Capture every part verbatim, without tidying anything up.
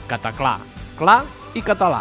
Cataclà, clar i català.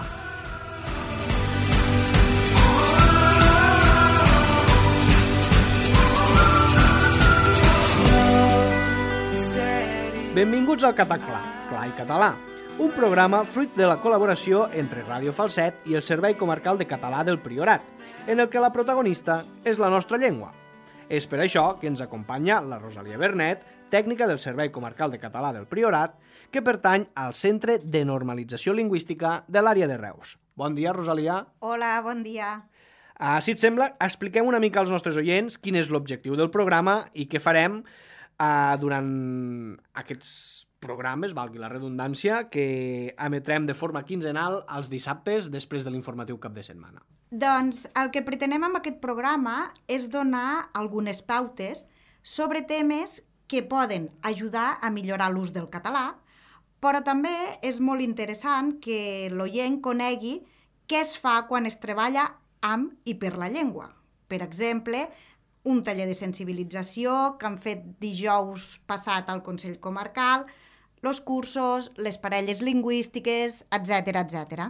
Benvinguts al Cataclà, clar i català, un programa fruit de la col·laboració entre Ràdio Falset i el Servei Comarcal de Català del Priorat, en el que la protagonista és la nostra llengua. És per això que ens acompanya la Rosalia Bernet, tècnica del Servei Comarcal de Català del Priorat, que pertany al Centre de Normalització Lingüística de l'àrea de Reus. Bon dia, Rosalia. Hola, bon dia. Uh, si et sembla, expliquem una mica als nostres oients quin és l'objectiu del programa i què farem uh, durant aquests programes, valgui la redundància, que emetrem de forma quinzenal els dissabtes després de l'informatiu cap de setmana. Doncs el que pretenem amb aquest programa és donar algunes pautes sobre temes que poden ajudar a millorar l'ús del català, però també és molt interessant que l'oient conegui què es fa quan es treballa amb i per la llengua. Per exemple, un taller de sensibilització que han fet dijous passat al Consell Comarcal, els cursos, les parelles lingüístiques, etcètera, etcètera.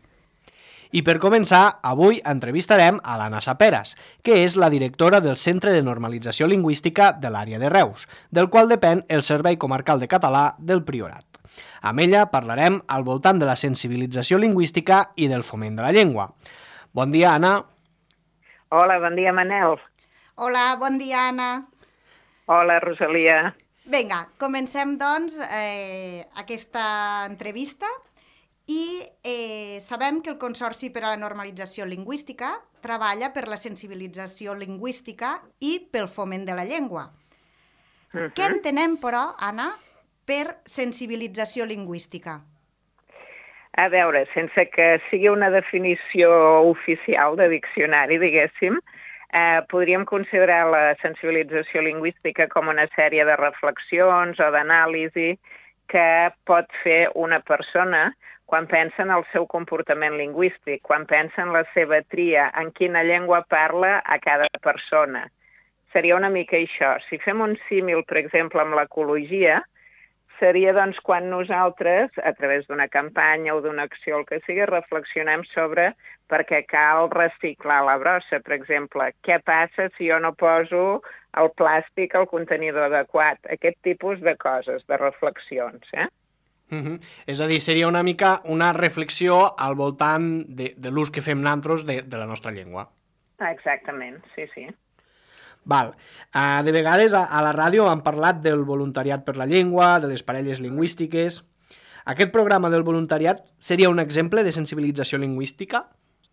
I per començar, avui entrevistarem a l'Anna Saperas, que és la directora del Centre de Normalització Lingüística de l'àrea de Reus, del qual depèn el Servei Comarcal de Català del Priorat. Amb ella parlarem al voltant de la sensibilització lingüística i del foment de la llengua. Bon dia, Anna. Hola, bon dia, Manel. Hola, bon dia, Anna. Hola, Rosalia. Vinga, comencem, doncs, eh, aquesta entrevista i eh, sabem que el Consorci per a la Normalització Lingüística treballa per la sensibilització lingüística i pel foment de la llengua. Uh-huh. Què entenem, però, Anna, per sensibilització lingüística? A veure, sense que sigui una definició oficial de diccionari, diguéssim, Eh, podríem considerar la sensibilització lingüística com una sèrie de reflexions o d'anàlisi que pot fer una persona quan pensa en el seu comportament lingüístic, quan pensa en la seva tria, en quina llengua parla a cada persona. Seria una mica això. Si fem un símil, per exemple, amb l'ecologia, seria doncs quan nosaltres, a través d'una campanya o d'una acció, el que sigui, reflexionem sobre per què cal reciclar la brossa, per exemple. Què passa si jo no poso el plàstic al contenidor adequat? Aquest tipus de coses, de reflexions, eh? Uh-huh. És a dir, seria una mica una reflexió al voltant de, de l'ús que fem nosaltres de, de la nostra llengua. Exactament, sí, sí. Val. Uh, de vegades a, a la ràdio han parlat del voluntariat per la llengua, de les parelles lingüístiques. Aquest programa del voluntariat seria un exemple de sensibilització lingüística?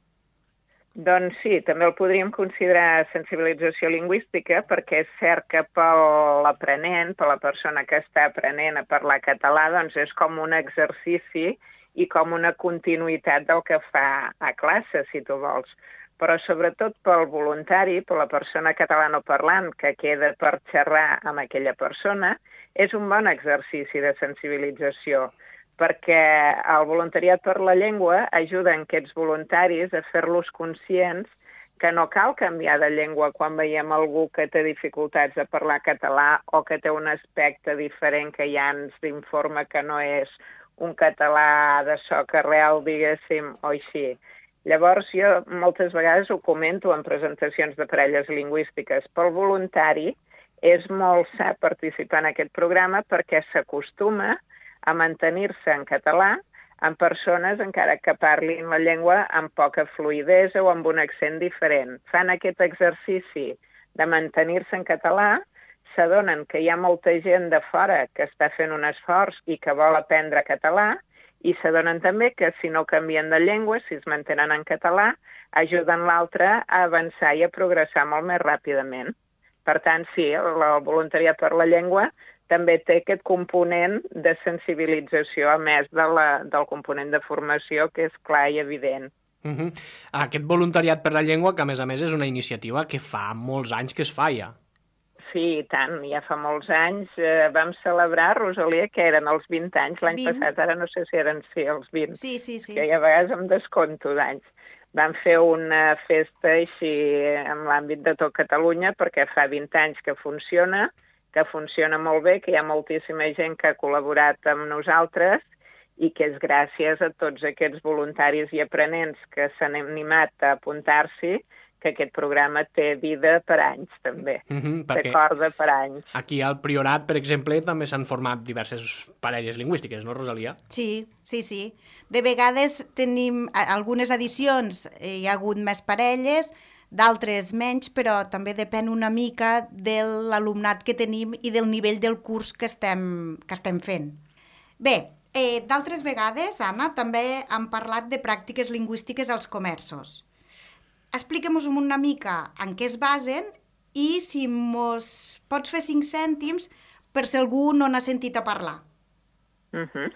Doncs sí, també el podríem considerar sensibilització lingüística perquè és cert que per l'aprenent, per la persona que està aprenent a parlar català, doncs és com un exercici i com una continuïtat del que fa a classe, si tu vols. Però sobretot pel voluntari, per la persona catalanoparlant que queda per xerrar amb aquella persona, és un bon exercici de sensibilització, perquè el voluntariat per la llengua ajuda en aquests voluntaris a fer-los conscients que no cal canviar de llengua quan veiem algú que té dificultats a parlar català o que té un aspecte diferent que ja ens informa que no és un català de soca real, diguéssim, o així. Llavors, jo moltes vegades ho comento en presentacions de parelles lingüístiques. Pel voluntari és molt sa participar en aquest programa perquè s'acostuma a mantenir-se en català amb persones encara que parlin la llengua amb poca fluïdesa o amb un accent diferent. Fan aquest exercici de mantenir-se en català, s'adonen que hi ha molta gent de fora que està fent un esforç i que vol aprendre català, i s'adonen també que si no canvien de llengua, si es mantenen en català, ajuden l'altre a avançar i a progressar molt més ràpidament. Per tant, sí, el voluntariat per la llengua també té aquest component de sensibilització, a més de la, del component de formació, que és clar i evident. Uh-huh. Aquest voluntariat per la llengua, que a més a més és una iniciativa que fa molts anys que es fa ja. Sí, i tant, ja fa molts anys. Eh, vam celebrar, Rosalia, que eren els vint anys, l'any passat, ara no sé si eren sí, els vint, sí, sí, sí. que a vegades em descompto d'anys. Vam fer una festa així en l'àmbit de tot Catalunya perquè fa vint anys que funciona, que funciona molt bé, que hi ha moltíssima gent que ha col·laborat amb nosaltres i que és gràcies a tots aquests voluntaris i aprenents que s'han animat a apuntar-s'hi que aquest programa té vida per anys, també. Mm-hmm, té corda per anys. Aquí al Priorat, per exemple, també s'han format diverses parelles lingüístiques, no, Rosalia? Sí, sí, sí. De vegades tenim algunes edicions, hi ha hagut més parelles, d'altres menys, però també depèn una mica de l'alumnat que tenim i del nivell del curs que estem, que estem fent. Bé, eh, d'altres vegades, Anna, també hem parlat de pràctiques lingüístiques als comerços. Expliquem-nos una mica en què es basen i si mos pots fer cinc cèntims per si algú no n'ha sentit a parlar. Uh-huh.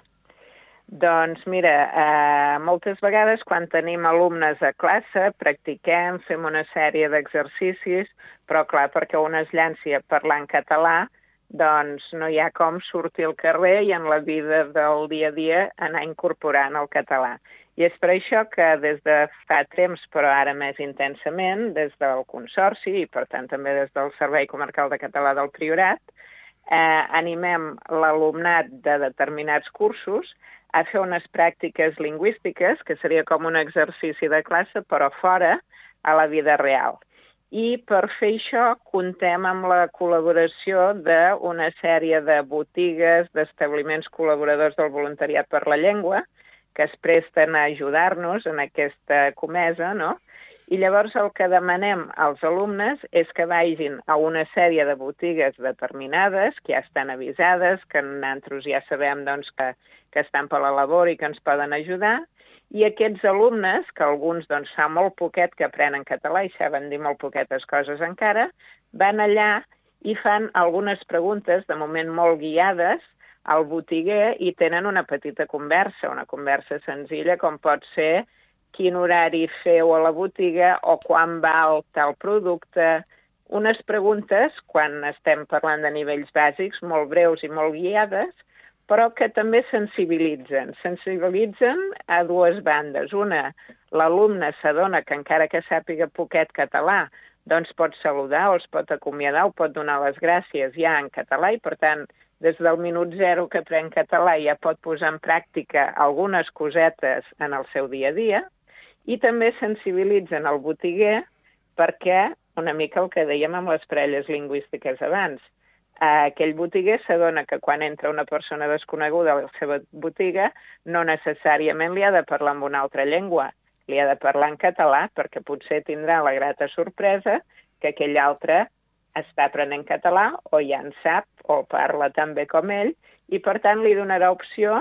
Doncs mira, eh, moltes vegades quan tenim alumnes a classe practiquem, fem una sèrie d'exercicis, però clar, perquè un es llanci a parlar en català, doncs no hi ha com sortir al carrer i en la vida del dia a dia anar incorporant el català. I és per això que des de fa temps, però ara més intensament, des del Consorci i per tant també des del Servei Comarcal de Català del Priorat, eh, animem l'alumnat de determinats cursos a fer unes pràctiques lingüístiques, que seria com un exercici de classe, però fora, a la vida real. I per fer això comptem amb la col·laboració d'una sèrie de botigues, d'establiments col·laboradors del voluntariat per la llengua, que es presten a ajudar-nos en aquesta comesa, no? I llavors el que demanem als alumnes és que vagin a una sèrie de botigues determinades, que ja estan avisades, que nosaltres ja sabem doncs, que, que estan per la labor i que ens poden ajudar, i aquests alumnes, que alguns doncs, fa molt poquet que aprenen català i saben dir molt poquetes coses encara, van allà i fan algunes preguntes, de moment molt guiades, al botiguer i tenen una petita conversa, una conversa senzilla com pot ser quin horari feu a la botiga o quan val tal producte. Unes preguntes, quan estem parlant de nivells bàsics, molt breus i molt guiades, però que també sensibilitzen. Sensibilitzen a dues bandes. Una, l'alumne s'adona que encara que sàpiga poquet català, doncs pot saludar o es pot acomiadar o pot donar les gràcies ja en català i, per tant, des del minut zero que aprèn català ja pot posar en pràctica algunes cosetes en el seu dia a dia i també sensibilitzen el botiguer perquè, una mica el que dèiem amb les parelles lingüístiques abans, aquell botiguer s'adona que quan entra una persona desconeguda a la seva botiga no necessàriament li ha de parlar en una altra llengua, li ha de parlar en català perquè potser tindrà la grata sorpresa que aquell altre està aprenent català o ja en sap o parla tan bé com ell i per tant li donarà opció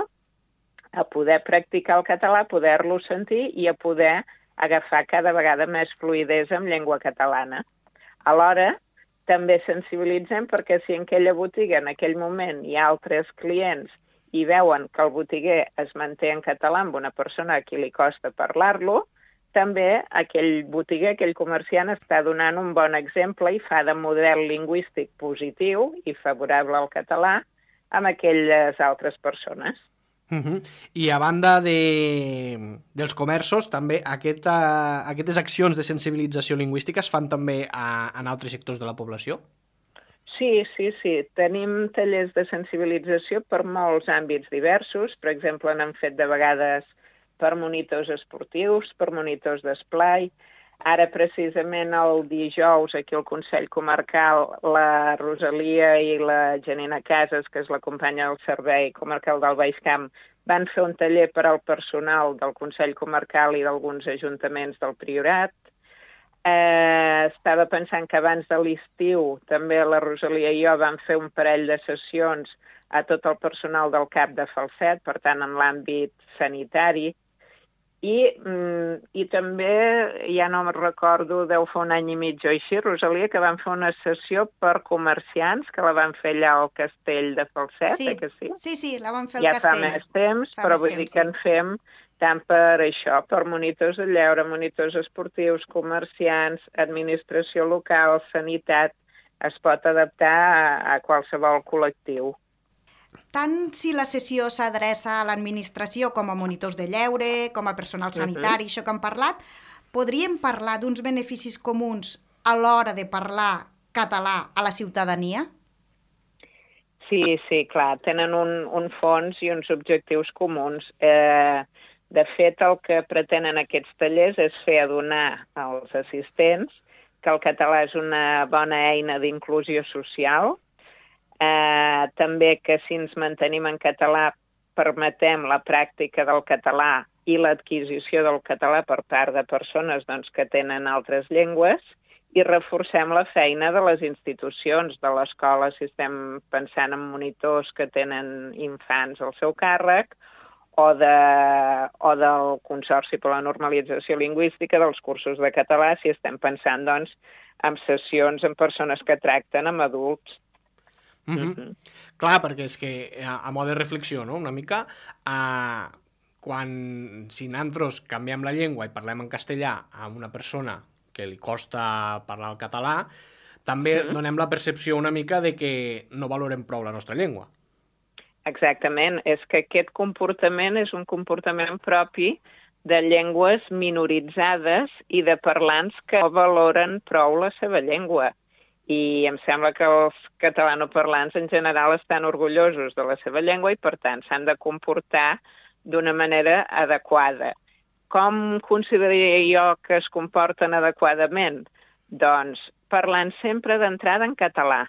a poder practicar el català, a poder-lo sentir i a poder agafar cada vegada més fluïdesa amb llengua catalana. Alhora, també sensibilitzem perquè si en aquella botiga en aquell moment hi ha altres clients i veuen que el botiguer es manté en català amb una persona a qui li costa parlar-lo, també aquell botiguer, aquell comerciant està donant un bon exemple i fa de model lingüístic positiu i favorable al català amb aquelles altres persones. Uh-huh. I a banda de, dels comerços, també aquesta, aquestes accions de sensibilització lingüística es fan també a, en altres sectors de la població? Sí, sí, sí. Tenim tallers de sensibilització per molts àmbits diversos. Per exemple, n'han fet de vegades per monitors esportius, per monitors d'esplai. Ara, precisament, el dijous, aquí al Consell Comarcal, la Rosalia i la Janina Casas, que és la companya del Servei Comarcal del Baix Camp, van fer un taller per al personal del Consell Comarcal i d'alguns ajuntaments del Priorat. Eh, estava pensant que abans de l'estiu també la Rosalia i jo vam fer un parell de sessions a tot el personal del C A P de Falset, per tant, en l'àmbit sanitari. I, mm, I també, ja no me'n recordo, deu fer un any i mig o així, Rosalia, que van fer una sessió per comerciants, que la van fer allà al castell de Falset, sí. eh, que sí? Sí, sí, la van fer al ja castell. Ja fa més temps, fa però més vull temps, dir que sí. en fem tant per això, per monitors de lleure, monitors esportius, comerciants, administració local, sanitat, es pot adaptar a, a qualsevol col·lectiu. Tant si la sessió s'adreça a l'administració com a monitors de lleure, com a personal sanitari, uh-huh. això que hem parlat, podríem parlar d'uns beneficis comuns a l'hora de parlar català a la ciutadania? Sí, Sí, sí, clar, tenen un, un fons i uns objectius comuns. Eh, de fet, el que pretenen aquests tallers és fer adonar als assistents que el català és una bona eina d'inclusió social, eh, també que si ens mantenim en català permetem la pràctica del català i l'adquisició del català per part de persones doncs, que tenen altres llengües, i reforcem la feina de les institucions, de l'escola, si estem pensant en monitors que tenen infants al seu càrrec, o, de, o del Consorci per la Normalització Lingüística, dels cursos de català, si estem pensant doncs, en sessions amb persones que tracten amb adults. Mm -hmm. Mm-hmm. Clar, perquè és que a, a mode de reflexió, no?, una mica, eh, quan si nosaltres canviem la llengua i parlem en castellà a una persona que li costa parlar el català, també mm. donem la percepció una mica de que no valorem prou la nostra llengua. Exactament. És que aquest comportament és un comportament propi de llengües minoritzades i de parlants que no valoren prou la seva llengua. I em sembla que els catalanoparlants en general estan orgullosos de la seva llengua i, per tant, s'han de comportar d'una manera adequada. Com consideraria jo que es comporten adequadament? Doncs parlant sempre d'entrada en català.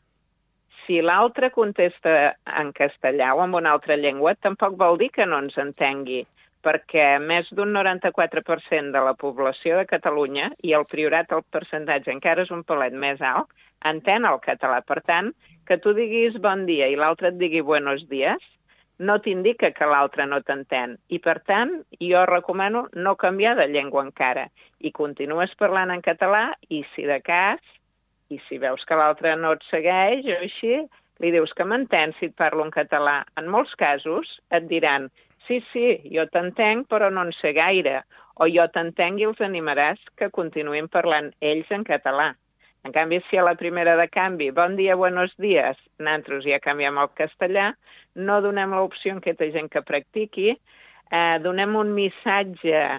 Si l'altre contesta en castellà o en una altra llengua, tampoc vol dir que no ens entengui, perquè més d'un noranta-quatre per cent de la població de Catalunya, i el Priorat el percentatge encara és un pelet més alt, entén el català. Per tant, que tu diguis bon dia i l'altre et digui buenos días, no t'indica que l'altre no t'entén. I, per tant, jo recomano no canviar de llengua encara. I continues parlant en català i, si de cas, i si veus que l'altre no et segueix o així, li dius que m'entens si et parlo en català. En molts casos et diran sí, sí, jo t'entenc, però no en sé gaire. O jo t'entenc i els animaràs que continuïn parlant ells en català. En canvi, si a la primera de canvi, bon dia, buenos días, nosaltres ja canviem al castellà, no donem l'opció a aquesta gent que practiqui, eh, donem un missatge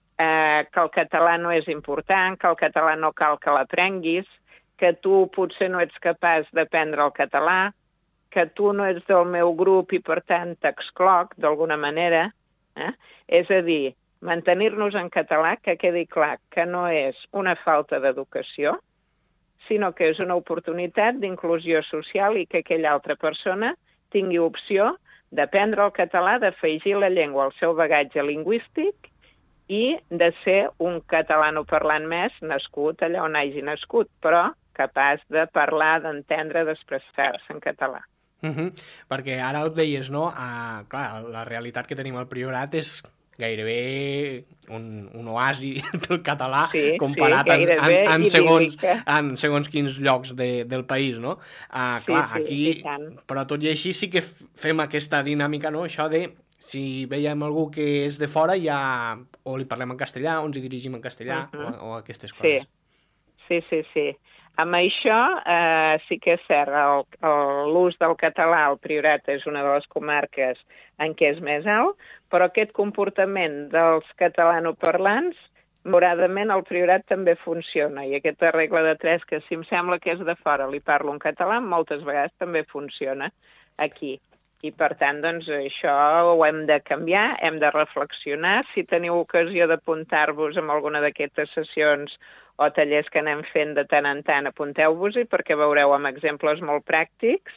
eh, que el català no és important, que el català no cal que l'aprenguis, que tu potser no ets capaç d'aprendre el català, que tu no ets del meu grup i, per tant, t'excloc d'alguna manera. Eh? És a dir, mantenir-nos en català, que quedi clar que no és una falta d'educació, sinó que és una oportunitat d'inclusió social i que aquella altra persona tingui opció d'aprendre el català, d'afegir la llengua al seu bagatge lingüístic i de ser un catalanoparlant més nascut allà on hagi nascut, però capaç de parlar, d'entendre, d'expressar-se en català. Uh -huh. Perquè ara ho deies, no? Uh, clar, la realitat que tenim al Priorat és gairebé un, un oasi del català sí, comparat sí, en, en, en, segons, en segons quins llocs de, del país, no? Uh, clar, sí, sí, aquí, però tot i així sí que fem aquesta dinàmica, no? Això de, si veiem algú que és de fora, ja o li parlem en castellà, o ens hi dirigim en castellà, uh -huh. o, o aquestes coses. Sí, sí, sí. sí. Amb això eh, sí que és cert, l'ús del català al Priorat és una de les comarques en què és més alt, però aquest comportament dels catalanoparlants, malauradament al Priorat també funciona, i aquesta regla de tres, que si em sembla que és de fora li parlo en català, moltes vegades també funciona aquí. I per tant, doncs, això ho hem de canviar, hem de reflexionar. Si teniu ocasió d'apuntar-vos en alguna d'aquestes sessions o tallers que anem fent de tant en tant, apunteu-vos-hi perquè veureu amb exemples molt pràctics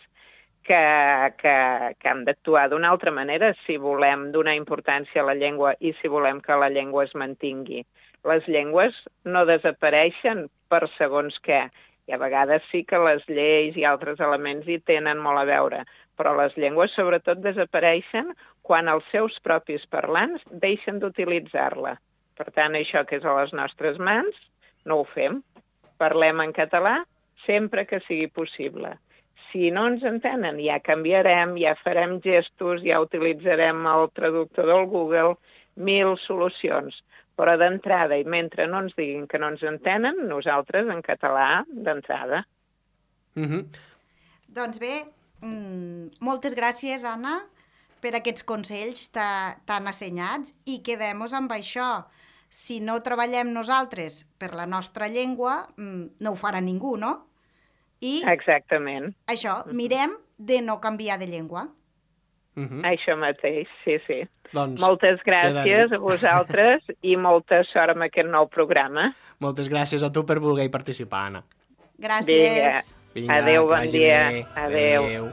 que, que, que hem d'actuar d'una altra manera si volem donar importància a la llengua i si volem que la llengua es mantingui. Les llengües no desapareixen per segons què. I a vegades sí que les lleis i altres elements hi tenen molt a veure, però les llengües sobretot desapareixen quan els seus propis parlants deixen d'utilitzar-la. Per tant, això que és a les nostres mans, no ho fem. Parlem en català sempre que sigui possible. Si no ens entenen, ja canviarem, ja farem gestos, ja utilitzarem el traductor del Google, mil solucions. Però d'entrada, i mentre no ens diguin que no ens entenen, nosaltres en català d'entrada. Mm-hmm. Doncs bé, mm, moltes gràcies, Anna, per aquests consells tan assenyats, i quedem-nos amb això. Si no treballem nosaltres per la nostra llengua, no ho farà ningú, no? I exactament. Això, mirem de no canviar de llengua. Uh-huh. Això mateix, sí, sí. Doncs, moltes gràcies a vosaltres i molta sort amb aquest nou programa. Moltes gràcies a tu per voler participar, Anna. Gràcies. Vinga. Vinga, adéu, bon dia. Bé. Adéu. adéu.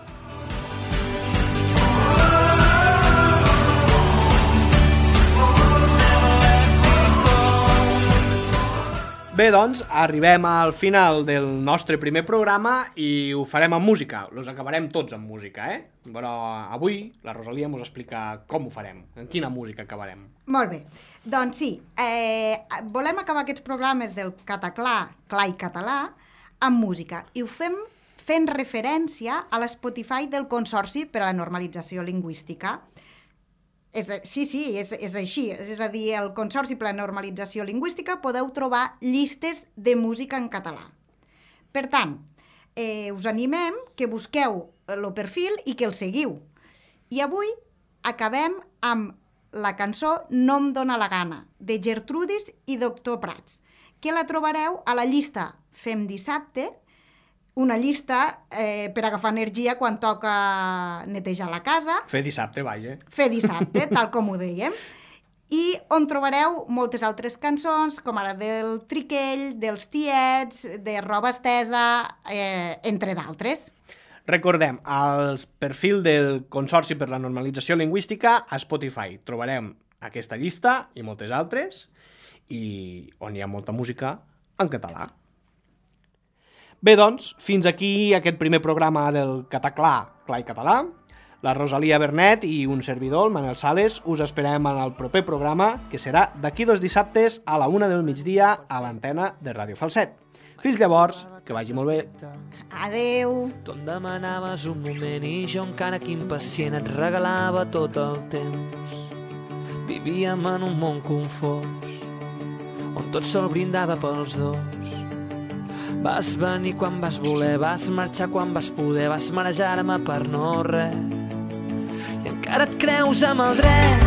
Bé, doncs, arribem al final del nostre primer programa i ho farem amb música. Los acabarem tots amb música, eh? Però avui la Rosalia ens explica com ho farem, en quina música acabarem. Molt bé. Doncs sí, eh, volem acabar aquests programes del Cataclà, Clar i Català, amb música. I ho fem fent referència a l'Spotify del Consorci per a la Normalització Lingüística. És, sí, sí, és, és així. És a dir, el Consorci per a la Normalització Lingüística podeu trobar llistes de música en català. Per tant, eh, us animem que busqueu el perfil i que el seguiu. I avui acabem amb la cançó No em dóna la gana, de Gertrudis i Doctor Prats, que la trobareu a la llista Fem Dissabte, una llista eh, per agafar energia quan toca netejar la casa. Fer dissabte, vaja. Fer dissabte, tal com ho dèiem. I on trobareu moltes altres cançons, com ara del Triquell, dels Tiets, de Roba Estesa, eh, entre d'altres. Recordem, al perfil del Consorci per la Normalització Lingüística a Spotify trobarem aquesta llista i moltes altres, i on hi ha molta música en català. Bé, doncs, fins aquí aquest primer programa del Cataclà, Clar i Català. La Rosalia Bernet i un servidor, el Manel Sales, us esperem en el proper programa, que serà d'aquí dos dissabtes a la una del migdia a l'antena de Ràdio Falset. Fins llavors, que vagi molt bé. Adeu. Tu em demanaves un moment i jo encara que impacient et regalava tot el temps. Vivíem en un món confós, on tot sol brindava pels dos. Vas venir quan vas voler, vas marxar quan vas poder, vas marejar-me per no res. I encara et creus amb el dret,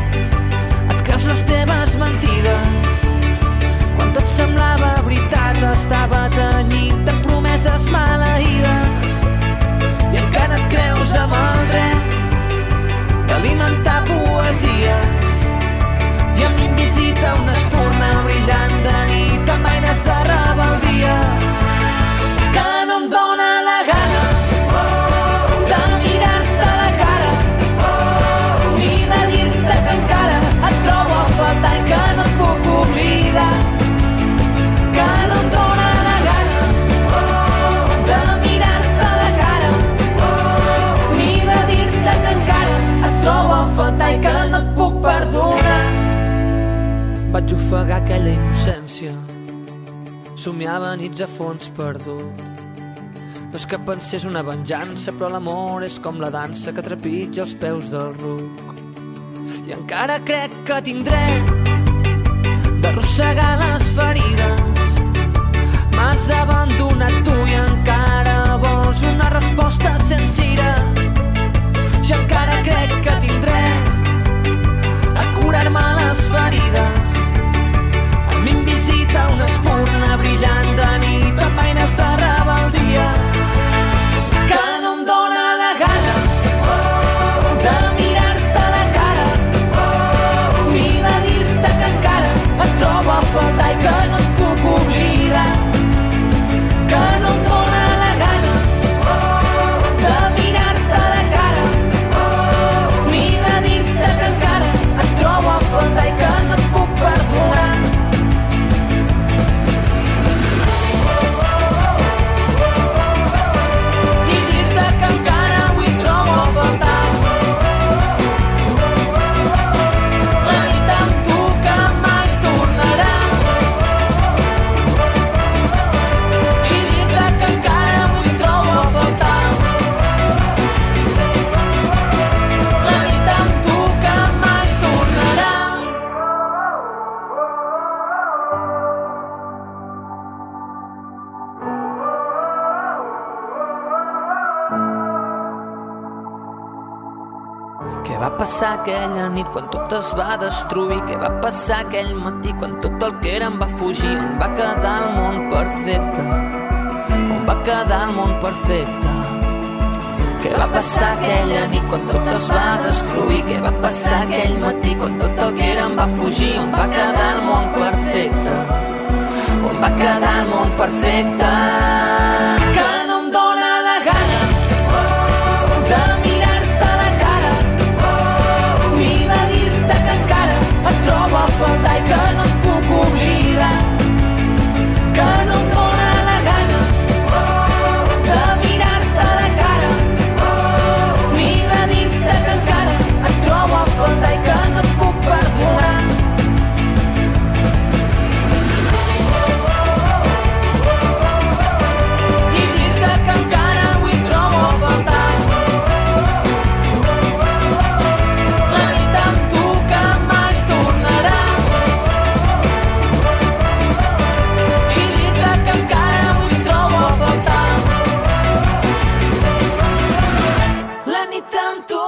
et creus les teves mentides. Quan tot semblava veritat, estava tenyit de promeses maleïdes. I encara et creus amb el dret d'alimentar poesies. I a mi em visita una espurna brillant de nit amb aires de rebeldia, que no em dóna la gana de mirar-te a la cara, ni de dir-te que encara et trobo a faltar i que no et puc oblidar, que no em dóna la gana de mirar-te a la cara, ni de dir-te que encara et trobo a faltar i que no et puc perdonar. Vaig ofegar aquella innocència, somiava nits a fons perdut. No és que pensés una venjança, però l'amor és com la dansa que trepitja els peus del ruc. I encara crec que tinc dret d'arrossegar les ferides. M'has abandonat tu i encara vols una resposta sense ira. I encara crec que tinc dret a curar-me les ferides. A mi em visita una espurna brillant de nit amb aires de rebeldia, que no em dóna la gana de mirar-te a la cara, ni de dir-te que encara et trobo a faltar i que no et puc oblidar, que no em dóna la gana de mirar-te a la cara, ni de dir-te que encara et trobo a faltar i que no et puc perdonar. Què va passar aquella nit quan tot es va destruir? Què va passar aquell matí quan tot el que érem va fugir? On va quedar el món perfecte? On va quedar el món perfecte? Què va passar aquella nit quan tot es va destruir? Què va passar aquell matí quan tot el que era em va fugir? On va quedar el món perfecte? On va quedar el món perfecte? Que no em dóna la gana de mirar-te a la cara ni de dir-te que encara et trobo a faltar i que no et puc oblidar. Que no em dóna la gana de mirar-te a la cara ni de dir-te que encara et trobo a faltar i que no et puc perdonar. I dir-te que encara avui trobo a faltar la nit amb tu que mai tornarà. I dir-te que encara avui trobo a faltar la nit amb tu